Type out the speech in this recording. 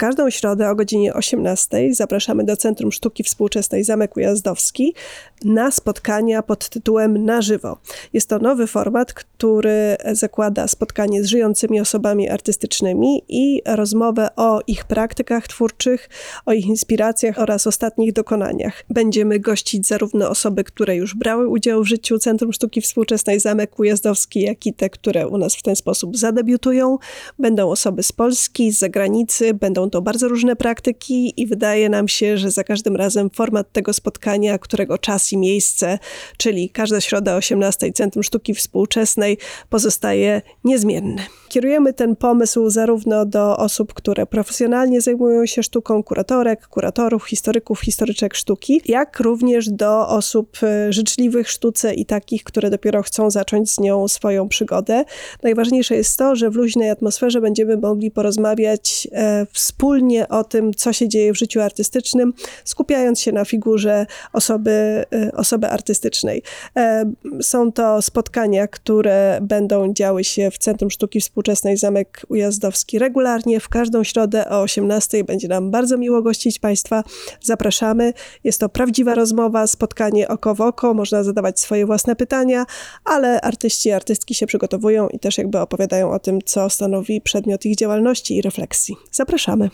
każdą środę o godzinie 18 zapraszamy do Centrum Sztuki Współczesnej Zamek Ujazdowski na spotkania pod tytułem Na żywo. Jest to nowy format, który zakłada spotkanie z żyjącymi osobami artystycznymi i rozmowę o ich praktykach twórczych, o ich inspiracjach oraz ostatnich dokonaniach. Będziemy gościć zarówno osoby, które już brały udział w życiu Centrum Sztuki Współczesnej Zamek Ujazdowski, jak i te, które u nas w ten sposób zadebiutują. Będą osoby z Polski, z zagranicy, będą to bardzo różne praktyki i wydaje nam się, że za każdym razem format tego spotkania, którego czas i miejsce, czyli każda środa o 18 Centrum Sztuki Współczesnej, pozostaje niezmienny. Kierujemy ten pomysł zarówno do osób, które profesjonalnie zajmują się sztuką, kuratorek, kuratorów, historyków, historyczek sztuki, jak również do osób życzliwych sztuce i takich, które dopiero chcą zacząć z nią swoją przygodę. Najważniejsze jest to, że w luźnej atmosferze będziemy mogli porozmawiać wspólnie o tym, co się dzieje w życiu artystycznym, skupiając się na figurze osoby artystycznej. Są to spotkania, które będą działy się w Centrum Sztuki Współczesnej Zamek Ujazdowski regularnie. W każdą środę o 18 będzie nam bardzo miło gościć Państwa. Zapraszamy. Jest to prawdziwa rozmowa, spotkanie oko w oko. Można zadawać swoje własne pytania, ale artyści i artystki się przygotowują i też jakby opowiadają o tym, co stanowi przedmiot ich działalności i refleksji. Zapraszamy.